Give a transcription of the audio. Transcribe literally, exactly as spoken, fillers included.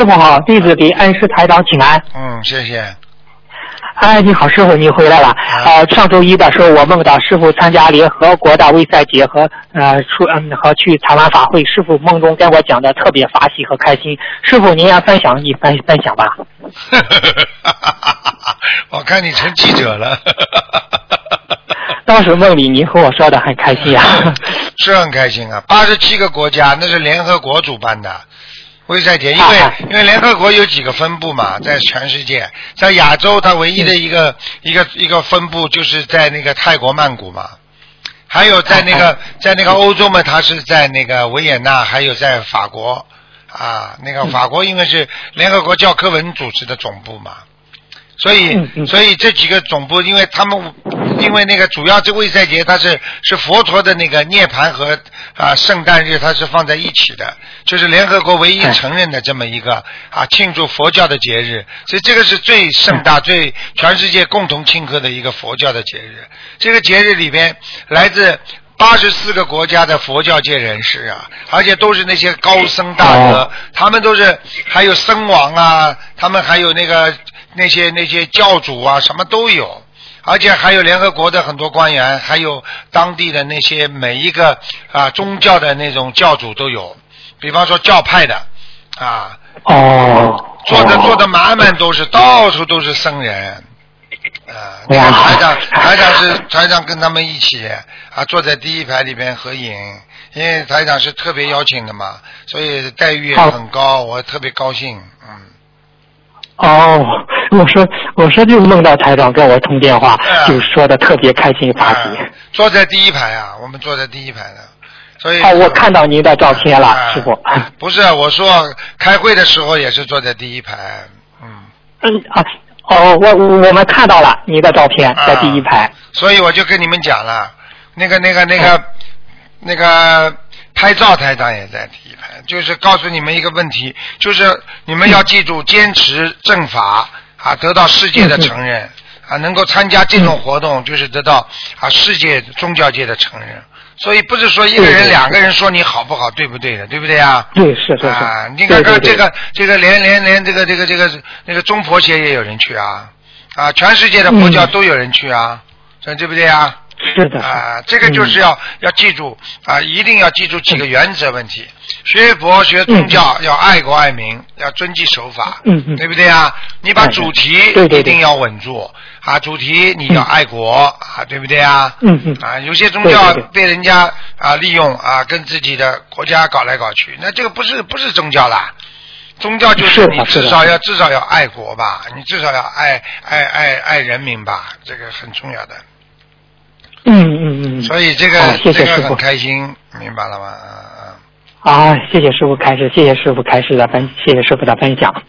傅好，弟子给恩师台长请安。 嗯，谢谢。 哎，你好，师傅，你回来了。呃，上周一的时候，我梦到师傅参加联合国的卫赛节和呃出嗯和去台湾法会，师傅梦中跟我讲的特别法喜和开心。师傅，您要分享一分分享吧。 我看你成记者了。 当时梦里您和我说的很开心啊。 是很开心啊，八十七个国家，那是联合国主办的。卫赛节，因为因为联合国有几个分部嘛，在全世界，在亚洲它唯一的一个、嗯、一个一个分部就是在那个泰国曼谷嘛，还有在那个在那个欧洲嘛，它是在那个维也纳，还有在法国啊，那个法国因为是联合国教科文组织的总部嘛，所以所以这几个总部，因为他们因为那个主要这卫赛节它是是佛陀的那个涅槃和啊圣诞日，它是放在一起的，就是联合国唯一承认的这么一个啊庆祝佛教的节日，所以这个是最盛大、最全世界共同庆贺的一个佛教的节日。这个节日里边来自八十四个国家的佛教界人士啊，而且都是那些高僧大德，他们都是还有僧王啊，他们还有那个那些那些教主啊，什么都有。而且还有联合国的很多官员，还有当地的那些每一个啊宗教的那种教主都有，比方说教派的啊， 哦， 坐的坐的满满都是，到处都是僧人啊。你看台长，台长是台长跟他们一起啊坐在第一排里边合影，因为台长是特别邀请的嘛，所以待遇也很高，我特别高兴，嗯。 哦，我说我说就梦到台长跟我通电话， 啊、 就说的特别开心法喜、啊。 坐在第一排啊，我们坐在第一排的，所以。 哦，我看到您的照片了， 啊、 师傅。 不是，我说开会的时候也是坐在第一排，嗯。 嗯啊，哦，我我们看到了您的照片在第一排、啊。 所以我就跟你们讲了，那个那个那个、嗯、那个。拍照台长也在第一排，就是告诉你们一个问题，就是你们要记住坚持正法啊，得到世界的承认啊，能够参加这种活动就是得到啊世界宗教界的承认。所以不是说一个人两个人说你好不好，对不对的，对不对啊？ 对，是是是。 啊，你看看这个这个连连连这个这个这个那个中佛协也有人去啊，啊，全世界的佛教都有人去啊，这、嗯、对不对啊？ 是的啊，这个就是要、嗯、要记住啊，一定要记住几个原则问题。学佛学宗教、嗯、要爱国爱民，要遵纪守法， 嗯嗯， 对不对啊？你把主题一定要稳住，对对对啊，主题你要爱国、嗯、啊，对不对啊？ 嗯嗯， 啊，有些宗教被人家啊利用啊，跟自己的国家搞来搞去，那这个不是不是宗教啦。宗教就是你至少要至少要爱国吧，你至少要爱爱爱爱人民吧，这个很重要的。 嗯嗯嗯， 所以这个、 啊、谢谢师傅， 这个很开心，明白了吗？ 啊，谢谢师傅开示，谢谢师傅开示的分，谢谢师傅的分享。